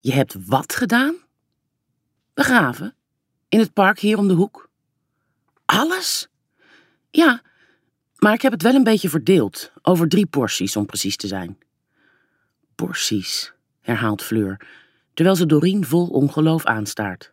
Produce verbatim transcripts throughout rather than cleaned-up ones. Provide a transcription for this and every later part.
Je hebt wat gedaan? Begraven? In het park hier om de hoek? Alles? Ja, maar ik heb het wel een beetje verdeeld, over drie porties om precies te zijn. Porties, herhaalt Fleur, terwijl ze Dorien vol ongeloof aanstaart.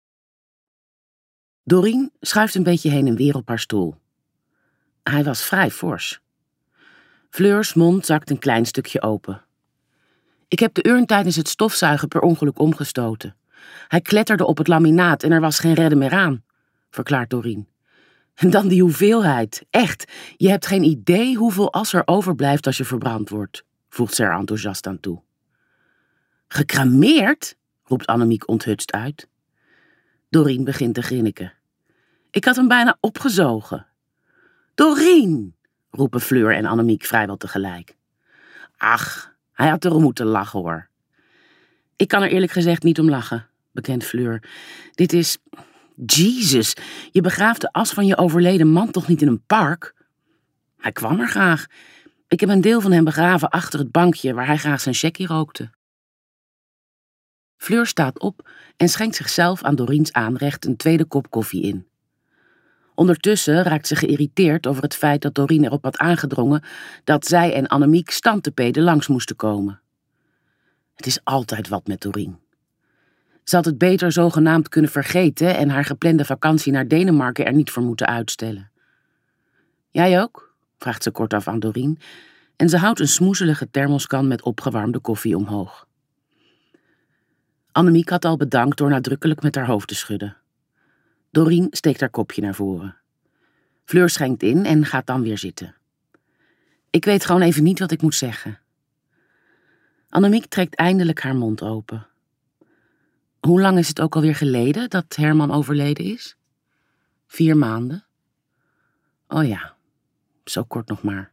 Dorien schuift een beetje heen en weer op haar stoel. Hij was vrij fors. Fleurs mond zakt een klein stukje open. Ik heb de urn tijdens het stofzuigen per ongeluk omgestoten. Hij kletterde op het laminaat en er was geen redden meer aan, verklaart Dorien. En dan die hoeveelheid. Echt, je hebt geen idee hoeveel as er overblijft als je verbrand wordt, voegt ze er enthousiast aan toe. Gekrameerd? Roept Annemiek onthutst uit. Dorien begint te grinniken. Ik had hem bijna opgezogen. Dorien, roepen Fleur en Annemiek vrijwel tegelijk. Ach, hij had erom moeten lachen hoor. Ik kan er eerlijk gezegd niet om lachen, bekent Fleur. Dit is... Jezus, je begraaft de as van je overleden man toch niet in een park? Hij kwam er graag. Ik heb een deel van hem begraven achter het bankje waar hij graag zijn checkie rookte. Fleur staat op en schenkt zichzelf aan Doriens aanrecht een tweede kop koffie in. Ondertussen raakt ze geïrriteerd over het feit dat Dorien erop had aangedrongen dat zij en Annemiek standtepeden langs moesten komen. Het is altijd wat met Dorien. Ze had het beter zogenaamd kunnen vergeten en haar geplande vakantie naar Denemarken er niet voor moeten uitstellen. Jij ook? Vraagt ze kortaf aan Dorien en ze houdt een smoezelige thermoskan met opgewarmde koffie omhoog. Annemiek had al bedankt door nadrukkelijk met haar hoofd te schudden. Dorien steekt haar kopje naar voren. Fleur schenkt in en gaat dan weer zitten. Ik weet gewoon even niet wat ik moet zeggen. Annemiek trekt eindelijk haar mond open. Hoe lang is het ook alweer geleden dat Herman overleden is? Vier maanden? Oh ja, zo kort nog maar.